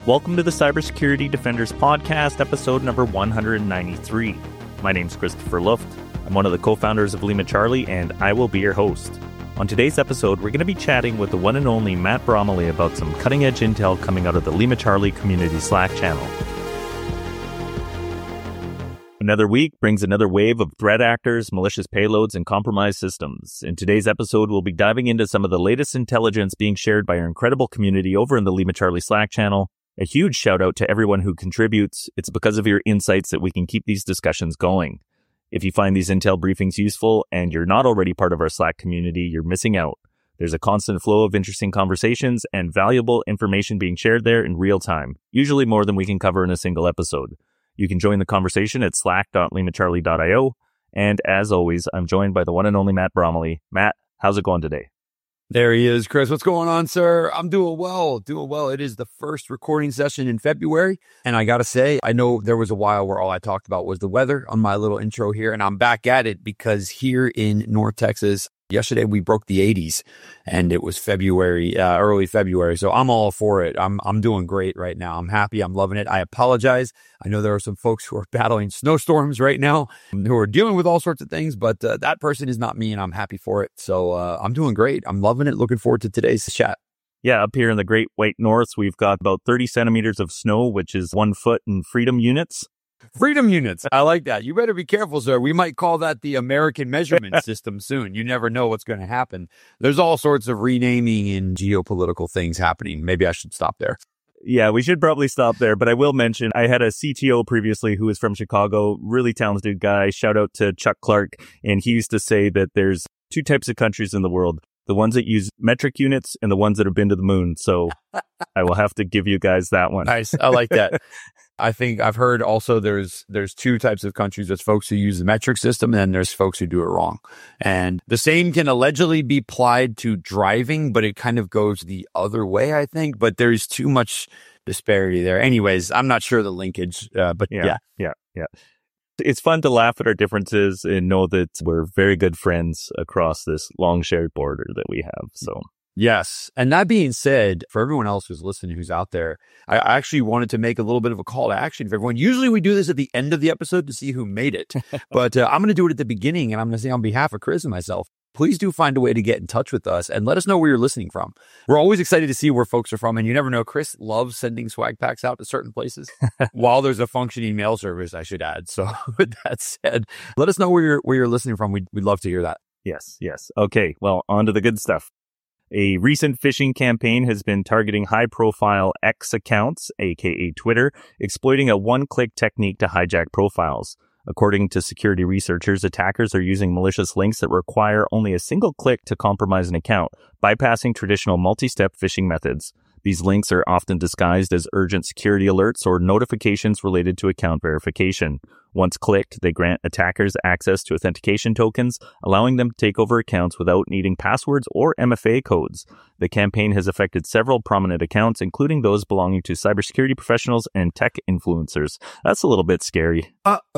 Welcome to the Cybersecurity Defenders Podcast, episode number 193. My name's Christopher Luft. I'm one of the co-founders of Lima Charlie, and I will be your host. On today's episode, we're going to be chatting with the one and only Matt Bromley about some cutting-edge intel coming out of the Lima Charlie community Slack channel. Another week brings another wave of threat actors, malicious payloads, and compromised systems. In today's episode, we'll be diving into some of the latest intelligence being shared by our incredible community over in the Lima Charlie Slack channel. A huge shout out to everyone who contributes. It's because of your insights that we can keep these discussions going. If you find these intel briefings useful and you're not already part of our Slack community, you're missing out. There's a constant flow of interesting conversations and valuable information being shared there in real time, usually more than we can cover in a single episode. You can join the conversation at slack.limacharlie.io. And as always, I'm joined by the one and only Matt Bromley. Matt, how's it going today? There he is, Chris. What's going on, sir? I'm doing well. It is the first recording session in February. And I got to say, I know there was a while where all I talked about was the weather on my little intro here. And I'm back at it because here in North Texas, yesterday we broke the 80s and it was February, early February. So I'm all for it. I'm doing great right now. I'm happy. I'm loving it. I apologize. I know there are some folks who are battling snowstorms right now who are dealing with all sorts of things, but that person is not me and I'm happy for it. So I'm doing great. I'm loving it. Looking forward to today's chat. Yeah, up here in the Great White North, we've got about 30 centimeters of snow, which is 1 foot in freedom units. Freedom units. I like that. You better be careful, sir. We might call that the American measurement system soon. You never know what's going to happen. There's all sorts of renaming and geopolitical things happening. Maybe I should stop there. Yeah, we should probably stop there. But I will mention, I had a CTO previously who was from Chicago, really talented guy. Shout out to Chuck Clark. And he used to say that there's two types of countries in the world. The ones that use metric units and the ones that have been to the moon. So I will have to give you guys that one. Nice. I like that. I think I've heard also there's two types of countries. There's folks who use the metric system and then there's folks who do it wrong. And the same can allegedly be applied to driving, but it kind of goes the other way, I think. But there's too much disparity there. Anyways, I'm not sure the linkage, but yeah. It's fun to laugh at our differences and know that we're very good friends across this long shared border that we have. So. Yes. And that being said, for everyone else who's listening, who's out there, I actually wanted to make a little bit of a call to action for everyone. Usually we do this at the end of the episode to see who made it, but I'm going to do it at the beginning. And I'm going to say on behalf of Chris and myself, please do find a way to get in touch with us and let us know where you're listening from. We're always excited to see where folks are from. And you never know, Chris loves sending swag packs out to certain places while there's a functioning mail service, I should add. So with that said, let us know where you're listening from. We'd love to hear that. Yes. Okay. Well, on to the good stuff. A recent phishing campaign has been targeting high-profile X accounts, aka Twitter, exploiting a one-click technique to hijack profiles. According to security researchers, attackers are using malicious links that require only a single click to compromise an account, bypassing traditional multi-step phishing methods. These links are often disguised as urgent security alerts or notifications related to account verification. Once clicked, they grant attackers access to authentication tokens, allowing them to take over accounts without needing passwords or MFA codes. The campaign has affected several prominent accounts, including those belonging to cybersecurity professionals and tech influencers. That's a little bit scary.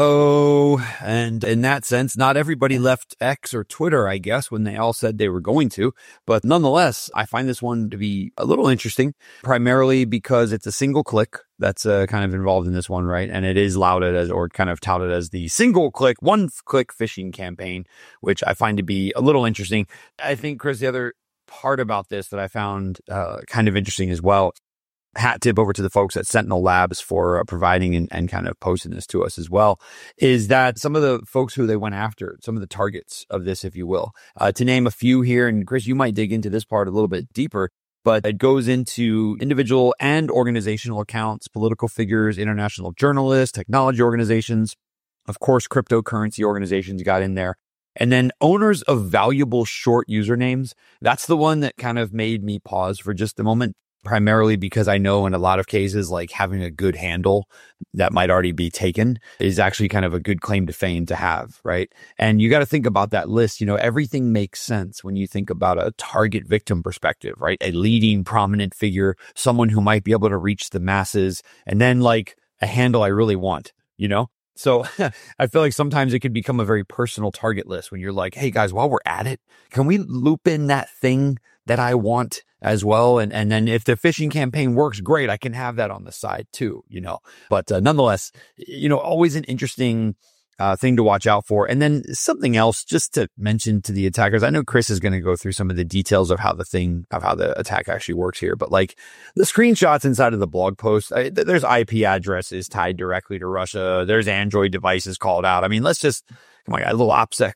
Uh-oh. And in that sense, not everybody left X or Twitter, I guess, when they all said they were going to. But nonetheless, I find this one to be a little interesting, primarily because it's a single click that's kind of involved in this one, right? And it is lauded as, or kind of touted as the single click, one click phishing campaign, which I find to be a little interesting. I think, Chris, the other part about this that I found kind of interesting as well, hat tip over to the folks at Sentinel Labs for providing and kind of posting this to us as well, is that some of the folks who they went after, some of the targets of this, if you will, to name a few here, and Chris, you might dig into this part a little bit deeper, but it goes into individual and organizational accounts, political figures, international journalists, technology organizations, of course, cryptocurrency organizations got in there. And then owners of valuable short usernames. That's the one that kind of made me pause for just a moment, primarily because I know in a lot of cases, like having a good handle that might already be taken is actually kind of a good claim to fame to have, right? And you got to think about that list. You know, everything makes sense when you think about a target victim perspective, right? A leading prominent figure, someone who might be able to reach the masses, and then like a handle I really want, you know? So I feel like sometimes it can become a very personal target list when you're like, hey guys, while we're at it, can we loop in that thing that I want as well. And then if the phishing campaign works, great, I can have that on the side too, But nonetheless, always an interesting thing to watch out for. And then something else just to mention to the attackers. I know Chris is going to go through some of the details of how the attack actually works here, but like the screenshots inside of the blog post, there's IP addresses tied directly to Russia. There's Android devices called out. I mean, let's just, come on, a little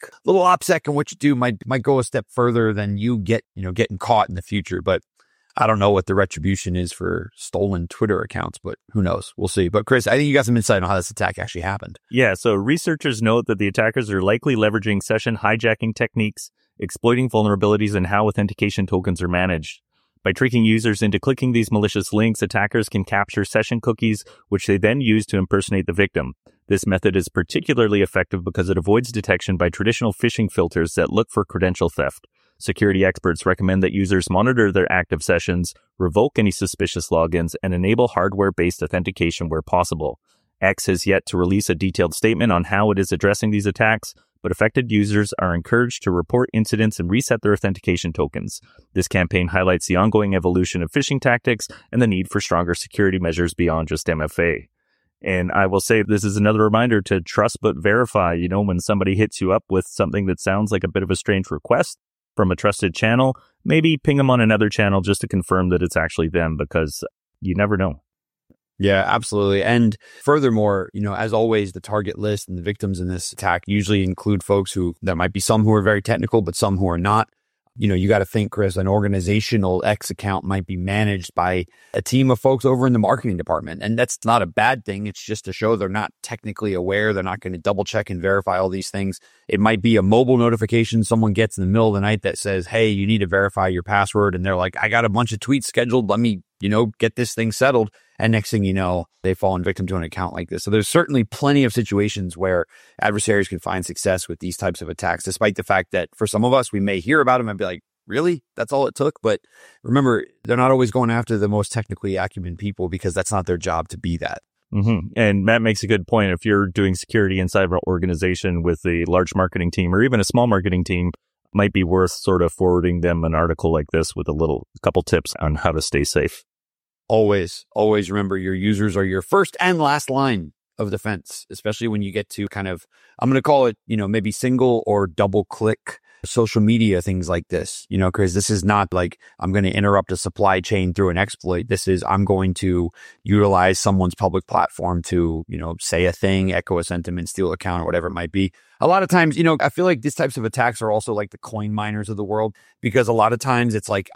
OPSEC and what you do might go a step further than you getting caught in the future. But I don't know what the retribution is for stolen Twitter accounts, but who knows? We'll see. But Chris, I think you got some insight on how this attack actually happened. Yeah, so researchers note that the attackers are likely leveraging session hijacking techniques, exploiting vulnerabilities in how authentication tokens are managed. By tricking users into clicking these malicious links, attackers can capture session cookies, which they then use to impersonate the victim. This method is particularly effective because it avoids detection by traditional phishing filters that look for credential theft. Security experts recommend that users monitor their active sessions, revoke any suspicious logins, and enable hardware-based authentication where possible. X has yet to release a detailed statement on how it is addressing these attacks, but affected users are encouraged to report incidents and reset their authentication tokens. This campaign highlights the ongoing evolution of phishing tactics and the need for stronger security measures beyond just MFA. And I will say this is another reminder to trust but verify. When somebody hits you up with something that sounds like a bit of a strange request from a trusted channel, maybe ping them on another channel just to confirm that it's actually them, because you never know. Yeah, absolutely. And furthermore, as always, the target list and the victims in this attack usually include folks there might be some who are very technical, but some who are not. You got to think, Chris, an organizational X account might be managed by a team of folks over in the marketing department. And that's not a bad thing. It's just to show they're not technically aware. They're not going to double check and verify all these things. It might be a mobile notification someone gets in the middle of the night that says, hey, you need to verify your password. And they're like, I got a bunch of tweets scheduled. Let me, get this thing settled. And next thing you know, they've fallen victim to an account like this. So there's certainly plenty of situations where adversaries can find success with these types of attacks, despite the fact that for some of us, we may hear about them and be like, really? That's all it took? But remember, they're not always going after the most technically acumen people, because that's not their job to be that. Mm-hmm. And Matt makes a good point. If you're doing security inside of an organization with a large marketing team or even a small marketing team, might be worth sort of forwarding them an article like this with a couple tips on how to stay safe. Always remember your users are your first and last line of defense, especially when you get to kind of, I'm going to call it, maybe single or double click social media, things like this, because this is not like I'm going to interrupt a supply chain through an exploit. This is, I'm going to utilize someone's public platform to, say a thing, echo a sentiment, steal an account, or whatever it might be. A lot of times, I feel like these types of attacks are also like the coin miners of the world, because a lot of times it's like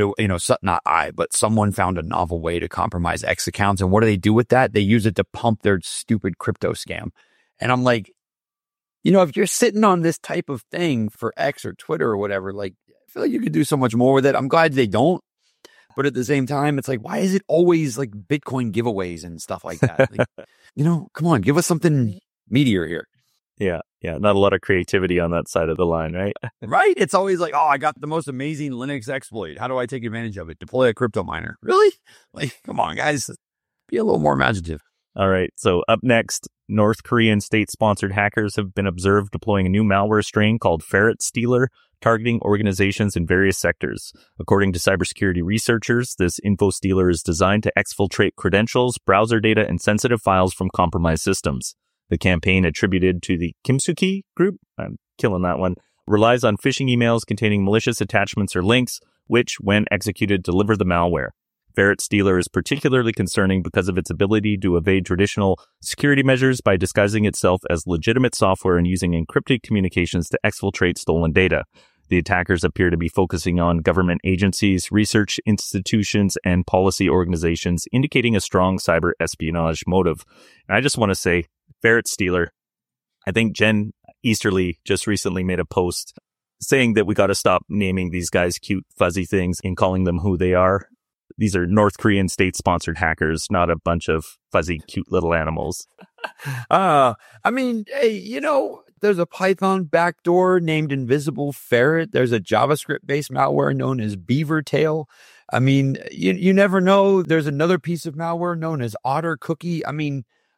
someone found a novel way to compromise X accounts. And what do they do with that? They use it to pump their stupid crypto scam. And I'm like, if you're sitting on this type of thing for X or Twitter or whatever, like, I feel like you could do so much more with it. I'm glad they don't. But at the same time, it's like, why is it always like Bitcoin giveaways and stuff like that? Like, come on, give us something meatier here. Yeah. Not a lot of creativity on that side of the line, right? Right. It's always like, oh, I got the most amazing Linux exploit. How do I take advantage of it? Deploy a crypto miner. Really? Like, come on, guys. Be a little more imaginative. All right. So up next, North Korean state-sponsored hackers have been observed deploying a new malware strain called Ferret Stealer, targeting organizations in various sectors. According to cybersecurity researchers, this info stealer is designed to exfiltrate credentials, browser data, and sensitive files from compromised systems. The campaign, attributed to the Kimsuki group, I'm killing that one, relies on phishing emails containing malicious attachments or links, which, when executed, deliver the malware. Ferret Stealer is particularly concerning because of its ability to evade traditional security measures by disguising itself as legitimate software and using encrypted communications to exfiltrate stolen data. The attackers appear to be focusing on government agencies, research institutions, and policy organizations, indicating a strong cyber espionage motive. And I just want to say, Ferret Stealer, I think Jen Easterly just recently made a post saying that we got to stop naming these guys cute, fuzzy things and calling them who they are. These are North Korean state-sponsored hackers, not a bunch of fuzzy, cute little animals. I mean, hey, there's a Python backdoor named Invisible Ferret. There's a JavaScript-based malware known as Beavertail. I mean, you never know. There's another piece of malware known as Otter Cookie. I mean,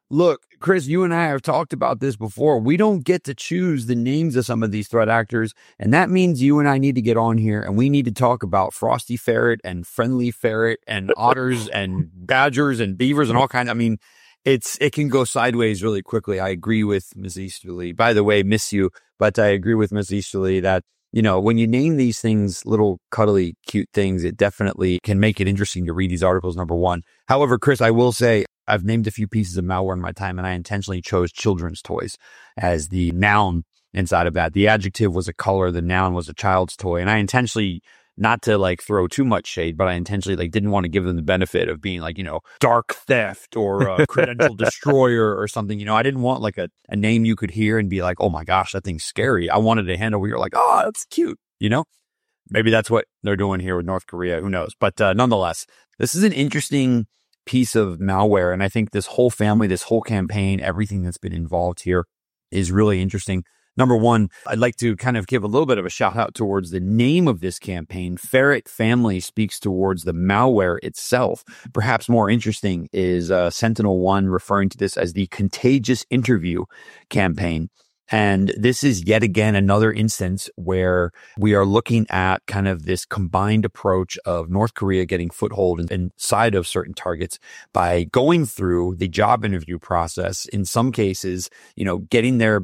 Look, Chris, you and I have talked about this before. We don't get to choose the names of some of these threat actors. And that means you and I need to get on here and we need to talk about Frosty Ferret and Friendly Ferret and otters and badgers and beavers and all kinds. I mean, it can go sideways really quickly. I agree with Ms. Easterly. By the way, miss you, but I agree with Ms. Easterly that, you know, when you name these things little cuddly, cute things, it definitely can make it interesting to read these articles, number one. However, Chris, I will say I've named a few pieces of malware in my time, and I intentionally chose children's toys as the noun inside of that. The adjective was a color, the noun was a child's toy. And I intentionally, not to like throw too much shade, but I intentionally like didn't want to give them the benefit of being like, you know, dark theft or a credential destroyer or something. You know, I didn't want like a name you could hear and be like, oh my gosh, that thing's scary. I wanted a handle where you're like, oh, that's cute. You know, maybe that's what they're doing here with North Korea. Who knows? But nonetheless, this is an interesting piece of malware. And I think this whole family, this whole campaign, everything that's been involved here is really interesting. Number one, I'd like to kind of give a little bit of a shout out towards the name of this campaign. Ferret Family speaks towards the malware itself. Perhaps more interesting is SentinelOne referring to this as the contagious interview campaign. And this is yet again another instance where we are looking at kind of this combined approach of North Korea getting foothold inside of certain targets by going through the job interview process. In some cases, you know, getting their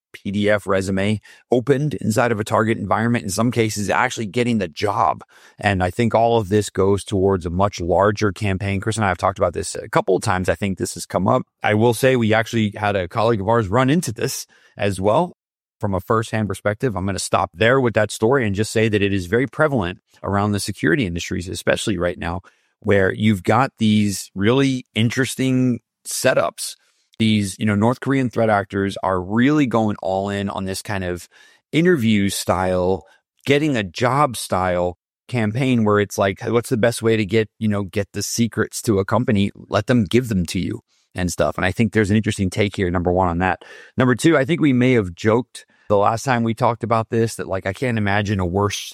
PDF resume opened inside of a target environment. In some cases, actually getting the job. And I think all of this goes towards a much larger campaign. Chris and I have talked about this a couple of times. I think this has come up. I will say we actually had a colleague of ours run into this as well. From a firsthand perspective, I'm going to stop there with that story and just say that it is very prevalent around the security industries, especially right now, where you've got these really interesting setups. These, you know, North Korean threat actors are really going all in on this kind of interview style, getting a job style campaign where it's like, what's the best way to get the secrets to a company? Let them give them to you and stuff. And I think there's an interesting take here, number one, on that. Number two, I think we may have joked the last time we talked about this that like, I can't imagine a worse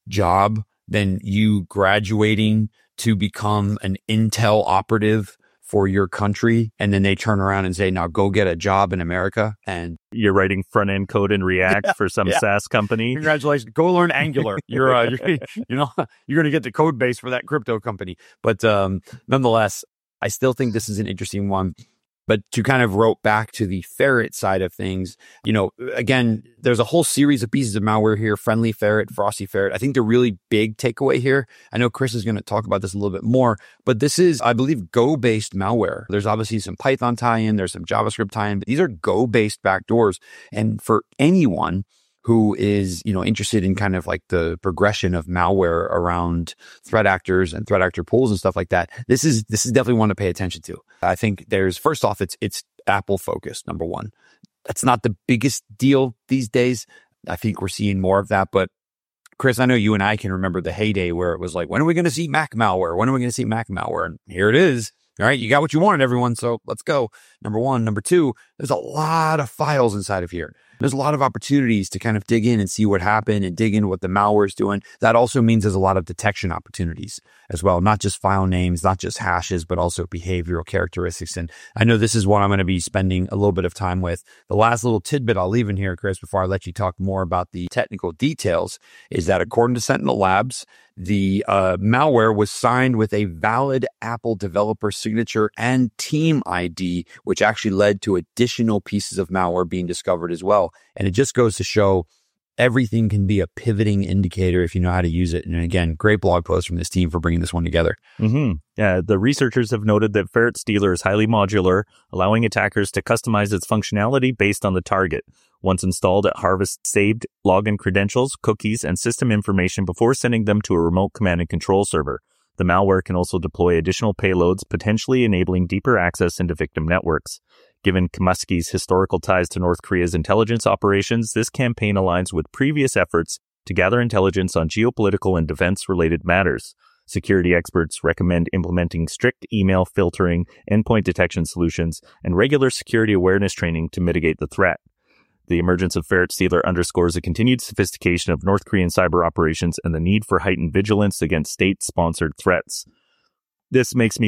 job than you graduating to become an Intel operative for your country, and then they turn around and say, now go get a job in America. And you're writing front end code in React for some SaaS company. Congratulations. Go learn Angular. You're going to get the code base for that crypto company. But nonetheless, I still think this is an interesting one. But to kind of rope back to the ferret side of things, you know, again, there's a whole series of pieces of malware here, Friendly Ferret, Frosty Ferret. I think the really big takeaway here, I know Chris is going to talk about this a little bit more, but this is, I believe, Go-based malware. There's obviously some Python tie-in, there's some JavaScript tie-in, but these are Go-based backdoors. And for anyone who is, you know, interested in kind of like the progression of malware around threat actors and threat actor pools and stuff like that, this is definitely one to pay attention to. I think there's, first off, it's Apple focused, number one. That's not the biggest deal these days. I think we're seeing more of that. But Chris, I know you and I can remember the heyday where it was like, when are we going to see Mac malware? When are we going to see Mac malware? And here it is. All right, you got what you wanted, everyone. So let's go. Number one. Number two, there's a lot of files inside of here. There's a lot of opportunities to kind of dig in and see what happened and dig into what the malware is doing. That also means there's a lot of detection opportunities as well, not just file names, not just hashes, but also behavioral characteristics. And I know this is what I'm going to be spending a little bit of time with. The last little tidbit I'll leave in here, Chris, before I let you talk more about the technical details, is that according to Sentinel Labs, the malware was signed with a valid Apple developer signature and team ID, which actually led to additional pieces of malware being discovered as well. And it just goes to show everything can be a pivoting indicator if you know how to use it. And again, great blog post from this team for bringing this one together. Mm-hmm. Yeah, the researchers have noted that Ferret Stealer is highly modular, allowing attackers to customize its functionality based on the target. Once installed, it harvests saved login credentials, cookies, and system information before sending them to a remote command and control server. The malware can also deploy additional payloads, potentially enabling deeper access into victim networks. Given Kamuski's historical ties to North Korea's intelligence operations, this campaign aligns with previous efforts to gather intelligence on geopolitical and defense-related matters. Security experts recommend implementing strict email filtering, endpoint detection solutions, and regular security awareness training to mitigate the threat. The emergence of Ferret Stealer underscores the continued sophistication of North Korean cyber operations and the need for heightened vigilance against state-sponsored threats. This makes me think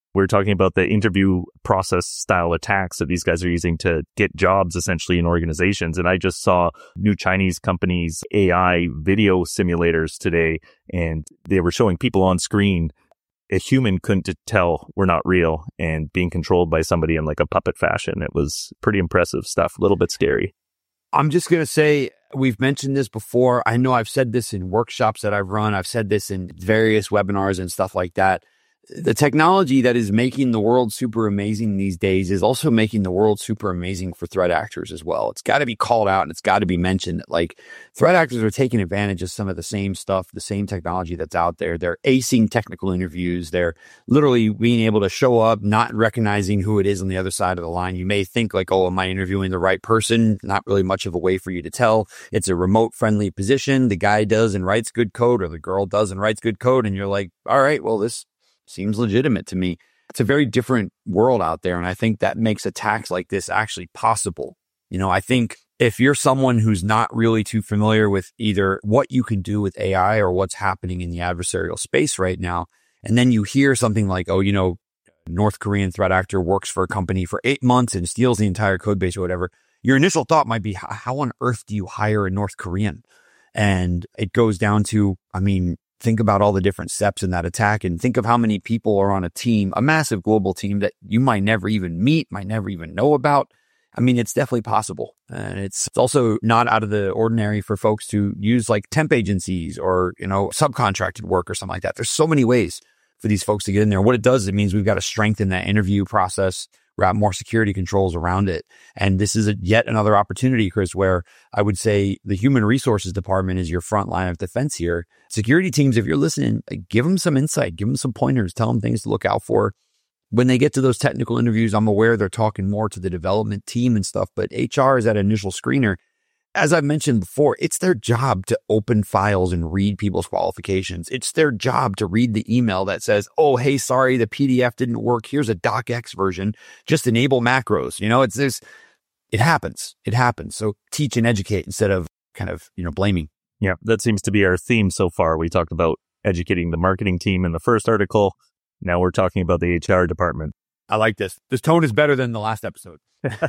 We're talking about the interview process style attacks that these guys are using to get jobs essentially in organizations. And I just saw new Chinese companies' AI video simulators today, and they were showing people on screen. A human couldn't tell we're not real and being controlled by somebody in like a puppet fashion. It was pretty impressive stuff, a little bit scary. I'm just going to say, we've mentioned this before. I know I've said this in workshops that I've run. I've said this in various webinars and stuff like that. The technology that is making the world super amazing these days is also making the world super amazing for threat actors as well. It's got to be called out and it's got to be mentioned. Like, threat actors are taking advantage of some of the same stuff, the same technology that's out there. They're acing technical interviews. They're literally being able to show up, not recognizing who it is on the other side of the line. You may think like, oh, am I interviewing the right person? Not really much of a way for you to tell. It's a remote friendly position. The guy does and writes good code, or the girl does and writes good code. And you're like, all right, well, this seems legitimate to me. It's a very different world out there. And I think that makes attacks like this actually possible. You know, I think if you're someone who's not really too familiar with either what you can do with AI or what's happening in the adversarial space right now, and then you hear something like, oh, you know, North Korean threat actor works for a company for 8 months and steals the entire code base or whatever, your initial thought might be, how on earth do you hire a North Korean? And it goes down to, I mean, think about all the different steps in that attack and think of how many people are on a team, a massive global team that you might never even meet, might never even know about. I mean, it's definitely possible. And it's also not out of the ordinary for folks to use like temp agencies or, you know, subcontracted work or something like that. There's so many ways for these folks to get in there. What it does, it means we've got to strengthen that interview process, wrap more security controls around it. And this is yet another opportunity, Chris, where I would say the human resources department is your front line of defense here. Security teams, if you're listening, give them some insight, give them some pointers, tell them things to look out for. When they get to those technical interviews, I'm aware they're talking more to the development team and stuff, but HR is that initial screener. As I've mentioned before, it's their job to open files and read people's qualifications. It's their job to read the email that says, oh, hey, sorry, the PDF didn't work. Here's a docx version. Just enable macros. You know, it happens. It happens. So teach and educate instead of kind of, you know, blaming. Yeah, that seems to be our theme so far. We talked about educating the marketing team in the first article. Now we're talking about the HR department. I like this. This tone is better than the last episode.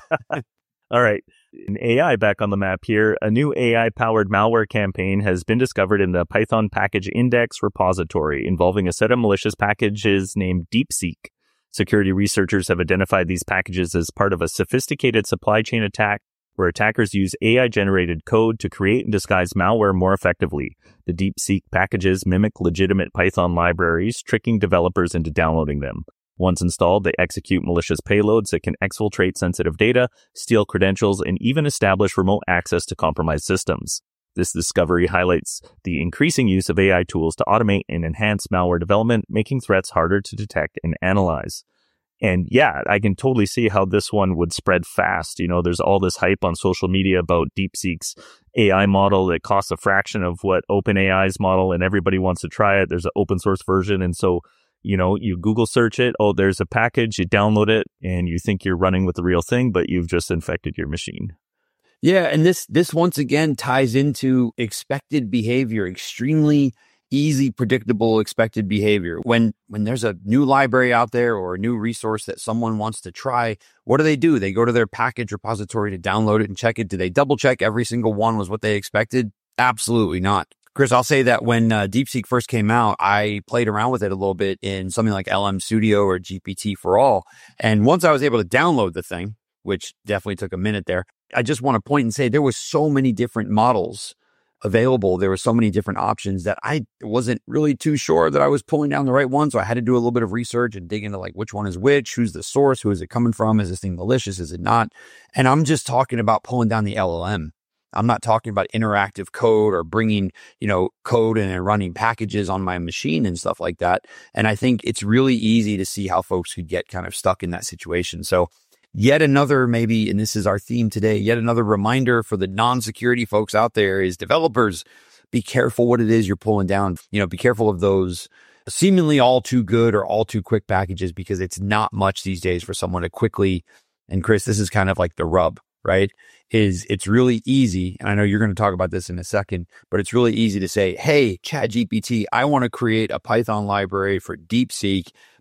All right. In AI back on the map here, a new AI-powered malware campaign has been discovered in the Python Package Index repository involving a set of malicious packages named DeepSeek. Security researchers have identified these packages as part of a sophisticated supply chain attack where attackers use AI-generated code to create and disguise malware more effectively. The DeepSeek packages mimic legitimate Python libraries, tricking developers into downloading them. Once installed, they execute malicious payloads that can exfiltrate sensitive data, steal credentials, and even establish remote access to compromised systems. This discovery highlights the increasing use of AI tools to automate and enhance malware development, making threats harder to detect and analyze. And yeah, I can totally see how this one would spread fast. You know, there's all this hype on social media about DeepSeek's AI model that costs a fraction of what OpenAI's model, and everybody wants to try it. There's an open source version. And so, you know, you Google search it. Oh, there's a package. You download it and you think you're running with the real thing, but you've just infected your machine. Yeah. And this once again ties into expected behavior, extremely easy, predictable, expected behavior. When there's a new library out there or a new resource that someone wants to try, what do? They go to their package repository to download it and check it. Do they double check every single one was what they expected? Absolutely not. Chris, I'll say that when DeepSeek first came out, I played around with it a little bit in something like LM Studio or GPT4All. And once I was able to download the thing, which definitely took a minute there, I just want to point and say there was so many different models available. There were so many different options that I wasn't really too sure that I was pulling down the right one. So I had to do a little bit of research and dig into like which one is which, who's the source, who is it coming from? Is this thing malicious? Is it not? And I'm just talking about pulling down the LLM. I'm not talking about interactive code or bringing, you know, code and running packages on my machine and stuff like that. And I think it's really easy to see how folks could get kind of stuck in that situation. So yet another, maybe, and this is our theme today, yet another reminder for the non-security folks out there is developers, be careful what it is you're pulling down. You know, be careful of those seemingly all too good or all too quick packages, because it's not much these days for someone to quickly, and Chris, this is kind of like the rub, right? Is it's really easy, and I know you're going to talk about this in a second, but it's really easy to say, hey, ChatGPT, I want to create a Python library for DeepSeek.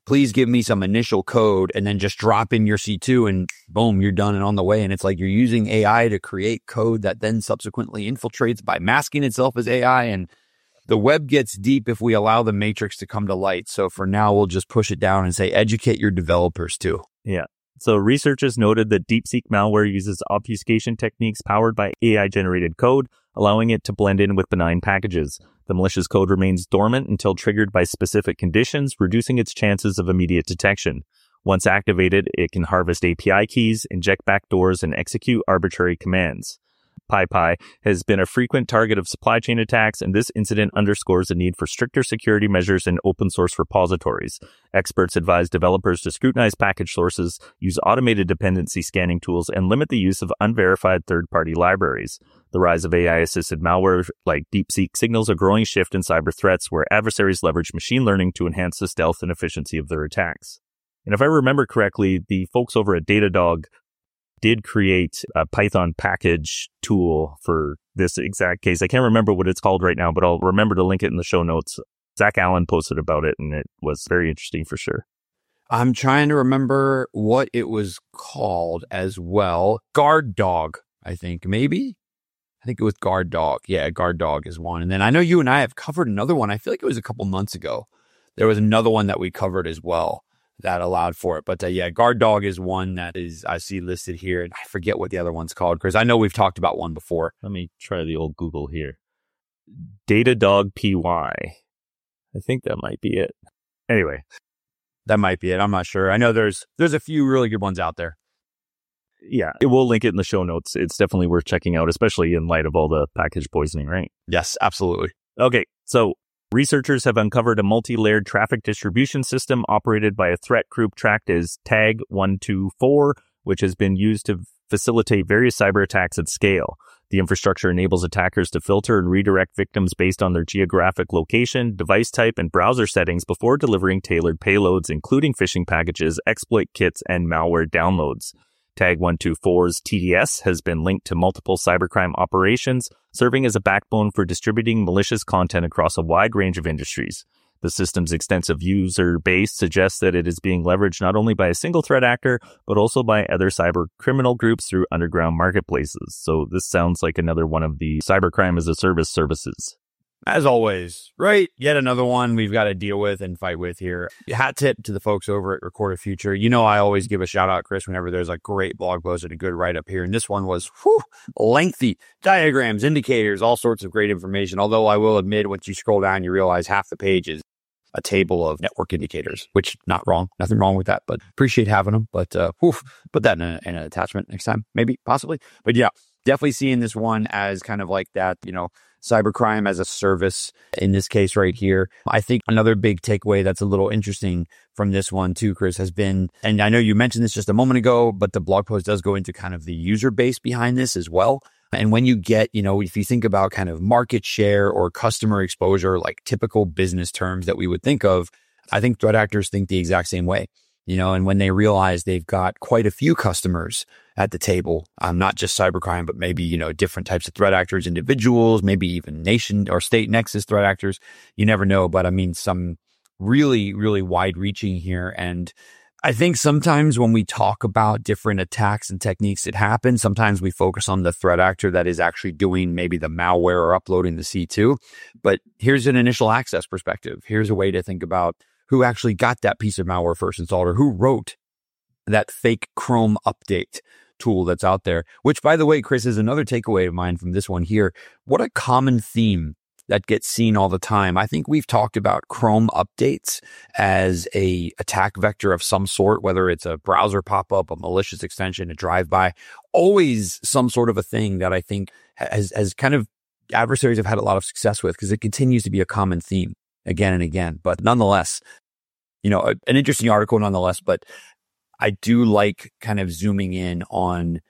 please give me some initial code and then just drop in your C2 and boom, you're done and on the way. And it's like you're using AI to create code that then subsequently infiltrates by masking itself as AI. And the web gets deep if we allow the matrix to come to light. So for now, we'll just push it down and say, educate your developers too. Yeah. So researchers noted that DeepSeek malware uses obfuscation techniques powered by AI-generated code, allowing it to blend in with benign packages. The malicious code remains dormant until triggered by specific conditions, reducing its chances of immediate detection. Once activated, it can harvest API keys, inject backdoors, and execute arbitrary commands. PyPI has been a frequent target of supply chain attacks, and this incident underscores the need for stricter security measures in open source repositories. Experts advise developers to scrutinize package sources, use automated dependency scanning tools, and limit the use of unverified third-party libraries. The rise of AI-assisted malware like DeepSeek signals a growing shift in cyber threats where adversaries leverage machine learning to enhance the stealth and efficiency of their attacks. And if I remember correctly, the folks over at Datadog did create a Python package tool for this exact case. I can't remember what it's called right now, but I'll remember to link it in the show notes. Zach Allen posted about it, and it was very interesting for sure. I'm trying to remember what it was called as well. Guard Dog, I think, maybe? I think it was Guard Dog. Yeah, Guard Dog is one. And then I know you and I have covered another one. I feel like it was a couple months ago. There was another one that we covered as well that allowed for it. But yeah, Guard Dog is one that is I see listed here. And I forget what the other one's called because I know we've talked about one before. Let me try the old Google here. Datadog PY. I think that might be it. Anyway. That might be it. I'm not sure. I know there's a few really good ones out there. Yeah, we'll link it in the show notes. It's definitely worth checking out, especially in light of all the package poisoning, right? Yes, absolutely. Okay, so researchers have uncovered a multi-layered traffic distribution system operated by a threat group tracked as Tag 124, which has been used to facilitate various cyber attacks at scale. The infrastructure enables attackers to filter and redirect victims based on their geographic location, device type, and browser settings before delivering tailored payloads, including phishing packages, exploit kits, and malware downloads. Tag 124's TDS has been linked to multiple cybercrime operations, serving as a backbone for distributing malicious content across a wide range of industries. The system's extensive user base suggests that it is being leveraged not only by a single threat actor, but also by other cyber criminal groups through underground marketplaces. So this sounds like another one of the cybercrime as a service services. As always, right? Yet another one we've got to deal with and fight with here. Hat tip to the folks over at Recorded Future. You know, I always give a shout out, Chris, whenever there's a great blog post and a good write up here. And this one was lengthy diagrams, indicators, all sorts of great information. Although I will admit, once you scroll down, you realize half the page is a table of network indicators, which not wrong. Nothing wrong with that, but appreciate having them. But put that in an attachment next time, maybe, possibly. But yeah, definitely seeing this one as kind of like that, you know, cybercrime as a service in this case right here. I think another big takeaway that's a little interesting from this one too, Chris, has been, and I know you mentioned this just a moment ago, but the blog post does go into kind of the user base behind this as well. And when you get, you know, if you think about kind of market share or customer exposure, like typical business terms that we would think of, I think threat actors think the exact same way. You know, and when they realize they've got quite a few customers at the table, not just cybercrime, but maybe, you know, different types of threat actors, individuals, maybe even nation or state nexus threat actors. You never know. But I mean, some really, really wide reaching here. And I think sometimes when we talk about different attacks and techniques that happen, sometimes we focus on the threat actor that is actually doing maybe the malware or uploading the C2. But here's an initial access perspective. Here's a way to think about who actually got that piece of malware first installed, or who wrote that fake Chrome update tool that's out there, which, by the way, Chris, is another takeaway of mine from this one here. What a common theme that gets seen all the time. I think we've talked about Chrome updates as a attack vector of some sort, whether it's a browser pop-up, a malicious extension, a drive-by, always some sort of a thing that I think has kind of adversaries have had a lot of success with because it continues to be a common theme again and again. But nonetheless, you know, an interesting article nonetheless, but I do like kind of zooming in on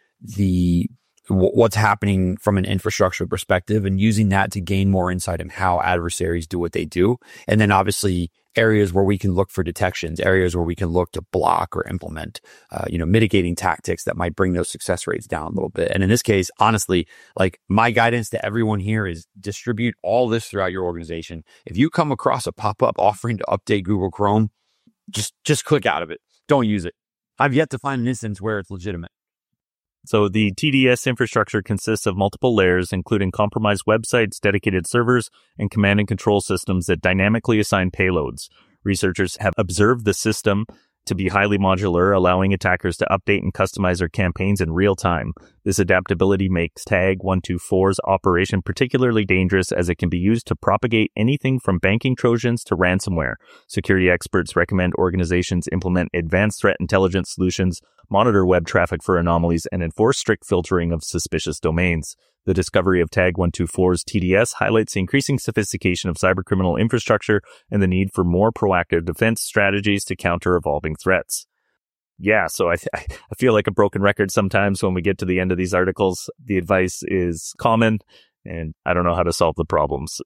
what's happening from an infrastructure perspective and using that to gain more insight on how adversaries do what they do. And then obviously areas where we can look for detections, areas where we can look to block or implement, mitigating tactics that might bring those success rates down a little bit. And in this case, honestly, like my guidance to everyone here is distribute all this throughout your organization. If you come across a pop-up offering to update Google Chrome, just click out of it. Don't use it. I've yet to find an instance where it's legitimate. So the TDS infrastructure consists of multiple layers, including compromised websites, dedicated servers, and command and control systems that dynamically assign payloads. Researchers have observed the system to be highly modular, allowing attackers to update and customize their campaigns in real time. This adaptability makes Tag 124's operation particularly dangerous, as it can be used to propagate anything from banking Trojans to ransomware. Security experts recommend organizations implement advanced threat intelligence solutions, monitor web traffic for anomalies, and enforce strict filtering of suspicious domains. The discovery of Tag 124's TDS highlights the increasing sophistication of cybercriminal infrastructure and the need for more proactive defense strategies to counter evolving threats. Yeah, so I feel like a broken record sometimes when we get to the end of these articles. The advice is common, and I don't know how to solve the problems.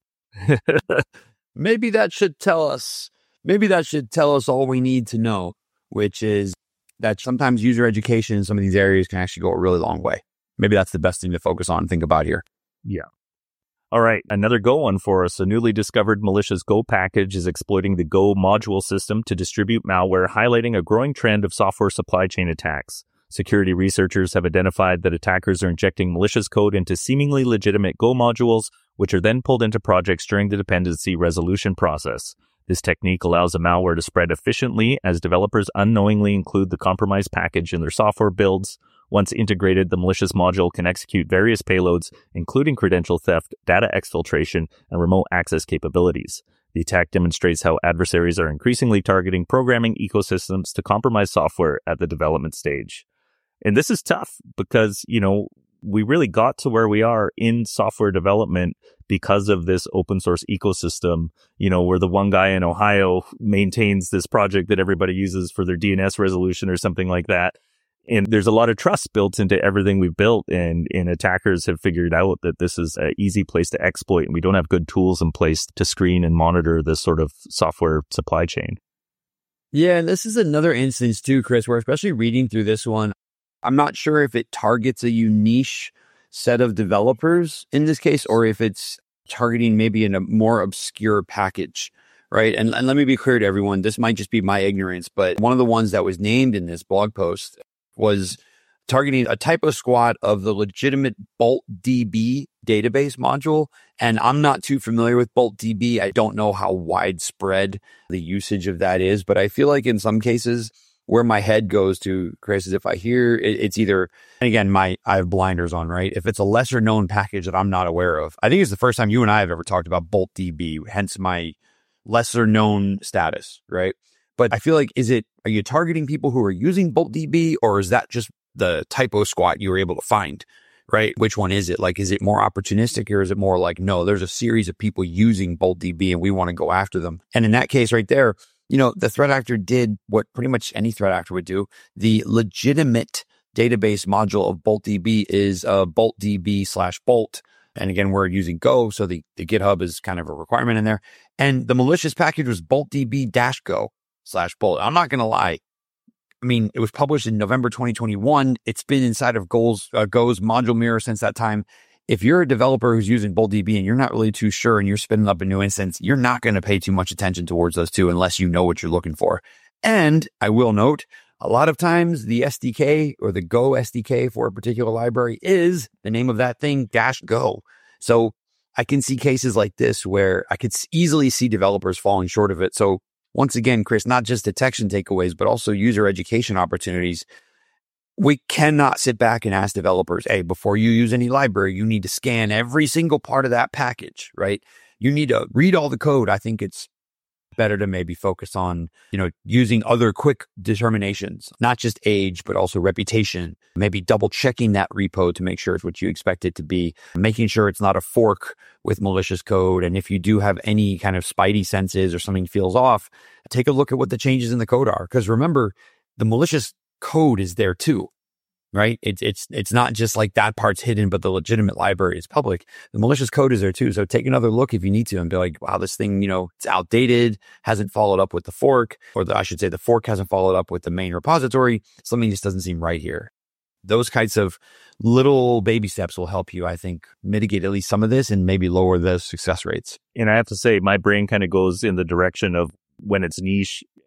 Maybe that should tell us all we need to know, which is that sometimes user education in some of these areas can actually go a really long way. Maybe that's the best thing to focus on and think about here. Yeah. All right, another Go one for us. A newly discovered malicious Go package is exploiting the Go module system to distribute malware, highlighting a growing trend of software supply chain attacks. Security researchers have identified that attackers are injecting malicious code into seemingly legitimate Go modules, which are then pulled into projects during the dependency resolution process. This technique allows a malware to spread efficiently as developers unknowingly include the compromised package in their software builds. Once integrated, the malicious module can execute various payloads, including credential theft, data exfiltration, and remote access capabilities. The attack demonstrates how adversaries are increasingly targeting programming ecosystems to compromise software at the development stage. And this is tough because, we really got to where we are in software development because of this open source ecosystem, where the one guy in Ohio maintains this project that everybody uses for their DNS resolution or something like that. And there's a lot of trust built into everything we've built, and attackers have figured out that this is an easy place to exploit, and we don't have good tools in place to screen and monitor this sort of software supply chain. Yeah, and this is another instance too, Chris, where especially reading through this one, I'm not sure if it targets a niche set of developers in this case, or if it's targeting maybe in a more obscure package, right? And let me be clear to everyone, this might just be my ignorance, but one of the ones that was named in this blog post was targeting a typo squat of the legitimate BoltDB database module. And I'm not too familiar with BoltDB. I don't know how widespread the usage of that is, but I feel like in some cases where my head goes to, Chris, is if I hear it's either, and again, I have blinders on, right? If it's a lesser known package that I'm not aware of. I think it's the first time you and I have ever talked about BoltDB, hence my lesser known status, right? But I feel like, are you targeting people who are using BoltDB, or is that just the typo squat you were able to find, right? Which one is it? Like, is it more opportunistic, or is it more like, no, there's a series of people using BoltDB and we want to go after them? And in that case right there, the threat actor did what pretty much any threat actor would do. The legitimate database module of BoltDB is BoltDB/Bolt. And again, we're using Go, so the GitHub is kind of a requirement in there. And the malicious package was BoltDB-Go/Bolt. I'm not going to lie. I mean, it was published in November 2021. It's been inside of Go's module mirror since that time. If you're a developer who's using BoltDB and you're not really too sure and you're spinning up a new instance, you're not going to pay too much attention towards those two unless you know what you're looking for. And I will note, a lot of times the SDK or the Go SDK for a particular library is the name of that thing -Go. So I can see cases like this where I could easily see developers falling short of it. So once again, Chris, not just detection takeaways, but also user education opportunities. We cannot sit back and ask developers, hey, before you use any library, you need to scan every single part of that package, right? You need to read all the code. I think it's better to maybe focus on, using other quick determinations, not just age, but also reputation, maybe double checking that repo to make sure it's what you expect it to be, making sure it's not a fork with malicious code. And if you do have any kind of spidey senses or something feels off, take a look at what the changes in the code are. Because remember, the malicious code is there too, right? It's not just like that part's hidden, but the legitimate library is public. The malicious code is there too. So take another look if you need to and be like, wow, this thing, it's outdated, hasn't followed up with the fork, or I should say the fork hasn't followed up with the main repository. Something just doesn't seem right here. Those kinds of little baby steps will help you, I think, mitigate at least some of this and maybe lower the success rates. And I have to say, my brain kind of goes in the direction of when it's niche,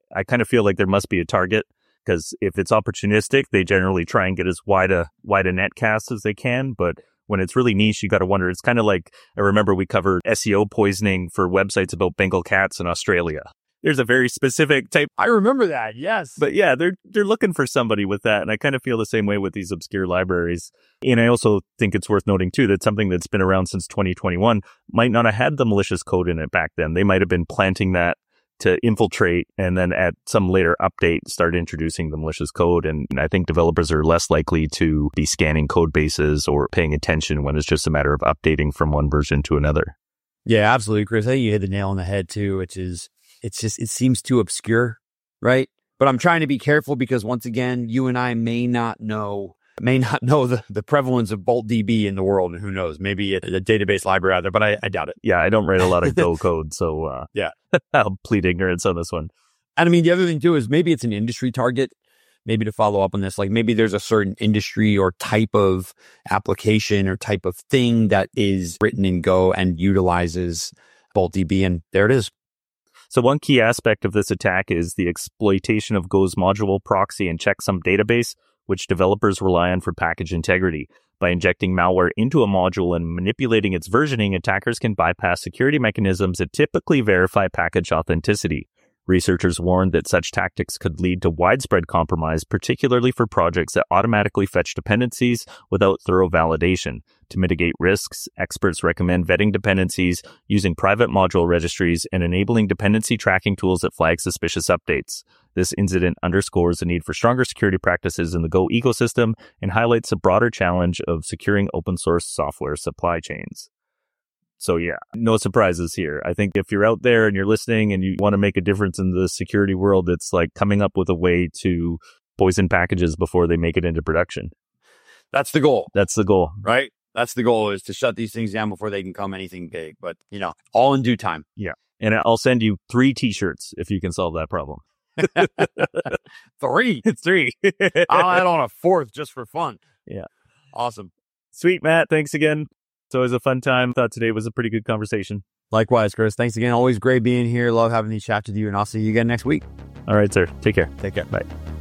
I kind of feel like there must be a target, because if it's opportunistic, they generally try and get as wide a net cast as they can. But when it's really niche, you got to wonder. It's kind of like, I remember we covered SEO poisoning for websites about Bengal cats in Australia. There's a very specific type. I remember that, yes. But yeah, they're looking for somebody with that. And I kind of feel the same way with these obscure libraries. And I also think it's worth noting, too, that something that's been around since 2021 might not have had the malicious code in it back then. They might have been planting that to infiltrate, and then at some later update start introducing the malicious code. And I think developers are less likely to be scanning code bases or paying attention when it's just a matter of updating from one version to another. Yeah, absolutely, Chris. I think you hit the nail on the head too, which is it seems too obscure, right? But I'm trying to be careful because, once again, you and I may not know the prevalence of BoltDB in the world, and who knows, maybe a database library out there, but I doubt it. Yeah, I don't write a lot of Go code, so yeah, I'll plead ignorance on this one. And I mean, the other thing too is maybe it's an industry target. Maybe to follow up on this, like maybe there's a certain industry or type of application or type of thing that is written in Go and utilizes BoltDB, and there it is. So one key aspect of this attack is the exploitation of Go's module proxy and checksum database, which developers rely on for package integrity. By injecting malware into a module and manipulating its versioning, attackers can bypass security mechanisms that typically verify package authenticity. Researchers warned that such tactics could lead to widespread compromise, particularly for projects that automatically fetch dependencies without thorough validation. To mitigate risks, experts recommend vetting dependencies, using private module registries, and enabling dependency tracking tools that flag suspicious updates. This incident underscores the need for stronger security practices in the Go ecosystem and highlights the broader challenge of securing open source software supply chains. So yeah, no surprises here. I think if you're out there and you're listening and you want to make a difference in the security world, it's like coming up with a way to poison packages before they make it into production. That's the goal. That's the goal. Right? That's the goal, is to shut these things down before they can come anything big. But, all in due time. Yeah. And I'll send you 3 t-shirts if you can solve that problem. 3? It's 3. I'll add on a 4th just for fun. Yeah. Awesome. Sweet, Matt. Thanks again. It's always a fun time. Thought today was a pretty good conversation. Likewise, Chris. Thanks again. Always great being here. Love having these chats with you, and I'll see you again next week. All right, sir. Take care. Take care. Bye.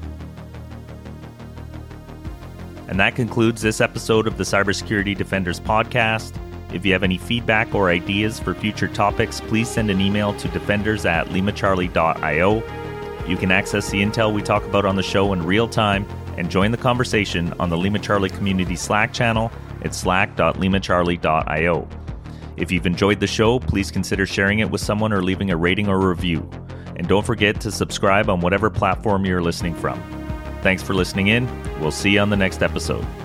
And that concludes this episode of the Cybersecurity Defenders podcast. If you have any feedback or ideas for future topics, please send an email to defenders@limacharlie.io. You can access the intel we talk about on the show in real time and join the conversation on the Lima Charlie Community Slack channel at slack.limacharlie.io. If you've enjoyed the show, please consider sharing it with someone or leaving a rating or review. And don't forget to subscribe on whatever platform you're listening from. Thanks for listening in. We'll see you on the next episode.